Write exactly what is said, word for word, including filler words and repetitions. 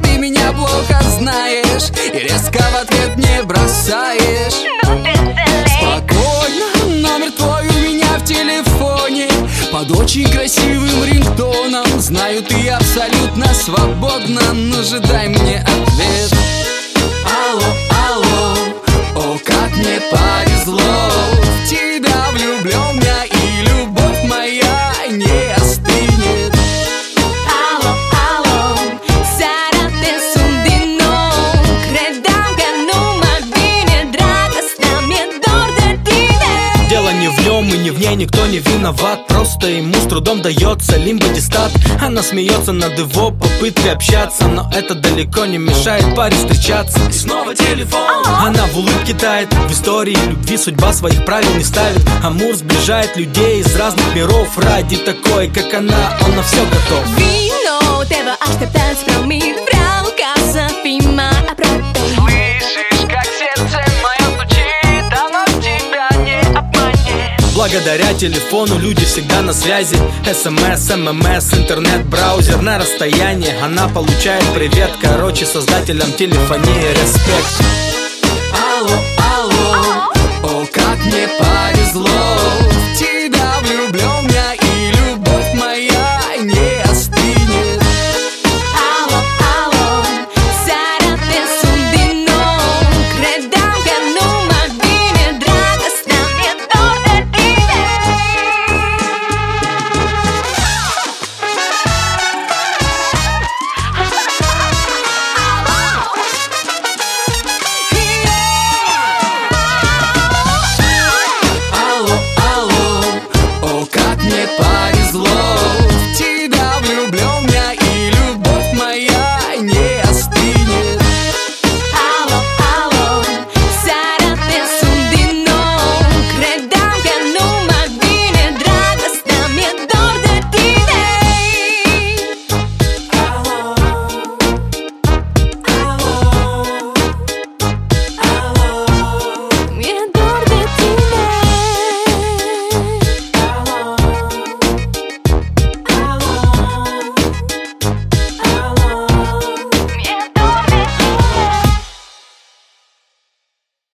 ты меня плохо знаешь и резко в ответ не бросаешь. Спокойно, номер твой у меня в телефоне, под очень красивым рингтоном. Знаю, ты абсолютно свободна, но же дай мне ответ. Алло, алло, о, как мне повезло, в тебя влюблен я, и любовь моя не остынет. Allo, allo, sarà adesso un di no, credo che non mi viene draga, stammi a dordere. Дело не в нем и не в ней, никто не виноват. Просто ему с трудом дается лимбодистат. Она смеется над его попыткой общаться, но это далеко не мешает паре встречаться. И снова телефон. Она в улыбке тает, в истории любви судьба своих правил не ставит. Амур сближает людей из разных миров. Ради такой, как она, он на все готов. Vino, te va așteptat spre o mie de vreau ca să fii mai aproape. Слышишь, как сердце мое стучит, оно тебя не обманет. Благодаря телефону люди всегда на связи. СМС, ММС, интернет, браузер на расстоянии. Она получает привет, короче, создателям телефонии респект. Алло, алло, о, как мне повезло,